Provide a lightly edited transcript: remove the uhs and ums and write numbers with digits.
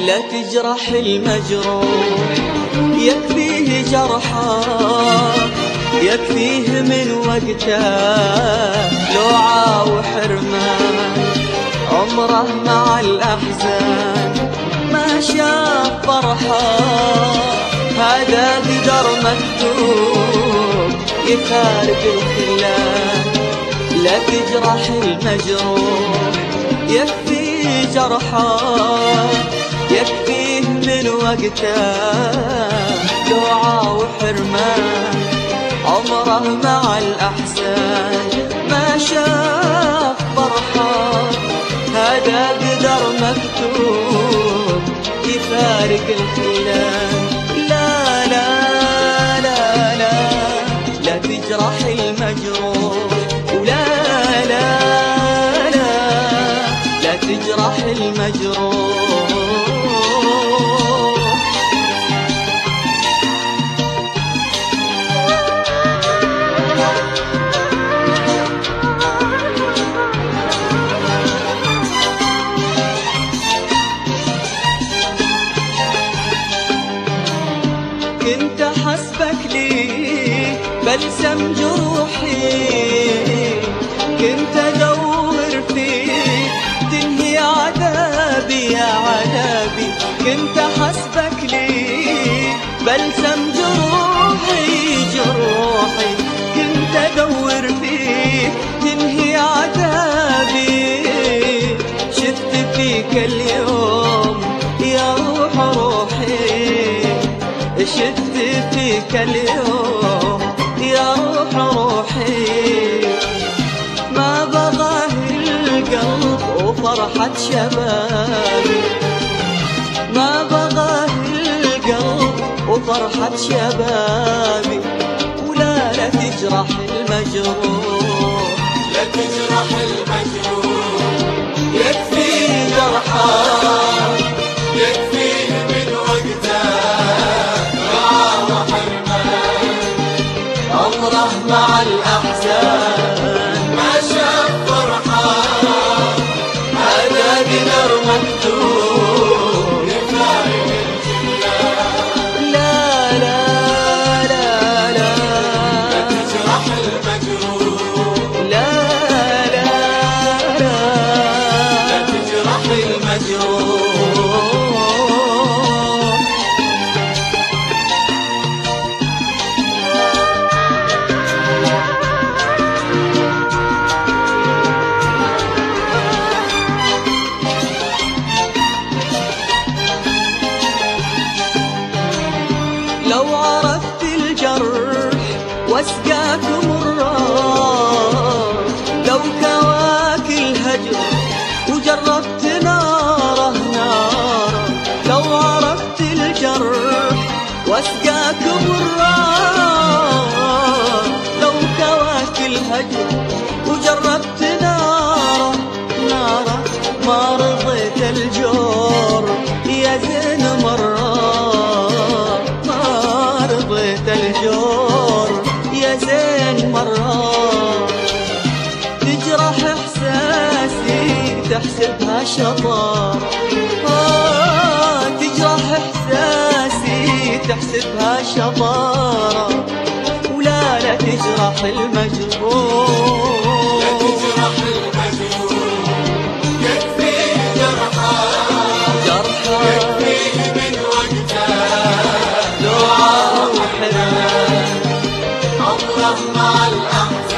لا تجرح المجروح، يكفيه جرحه يكفيه من وقته لوعة وحرمان. عمره مع الأحزان ما شاف فرحة، هذا قدر مكتوب يفارق الخلان. لا تجرح المجروح، يكفيه جرحه يكفيه من وقته لوعة وحرمان. عمره مع الأحزان ما شاف فرحة، هذا قدر مكتوب يفارق الخلان. لا لا لا لا لا تجرح المجروح، ولا لا لا لا تجرح المجروح. كنت حسبك لي بلسم جروحي، كنت ادور فيك تنهي عذابي يا عذابي. كنت حسبك لي بلسم جروحي جروحي، كنت ادور فيك تنهي عذابي. شفت فيك اليوم يا روح روحي، شفت فيك اليوم يا روح روحي. ما بغاه القلب وفرحة شبابي، ما بغاه القلب وفرحة شبابي. ولا لا تجرح المجروح، لا تجرح المجروح، يكفيه جرحه يكفيه من وقته عمره مع الأحزان ما شاف فرحة، هذا قدر مكتوب يفارق الخلان. لا لا لا لا لا تجرح المجروح، لا لا لا لا تجرح المجروح. لو عرفت الجرح واسقاك مرار، لو كواك الهجر وجربت ناره ناره. لو عرفت الجرح واسقاك مرار، لو كواك الهجر وجربت ناره ناره. ما رضيت الجور يا زين مرة، الجور يا زين مرة. تجرح إحساسي تحسبها شطارة، تجرح إحساسي تحسبها شطارة. ولا لا تجرح المجروح، لا تجرح المجروح، يكفيه جرحه يكفيه من وقته لوعة وحرمان. عمره مع الأحزان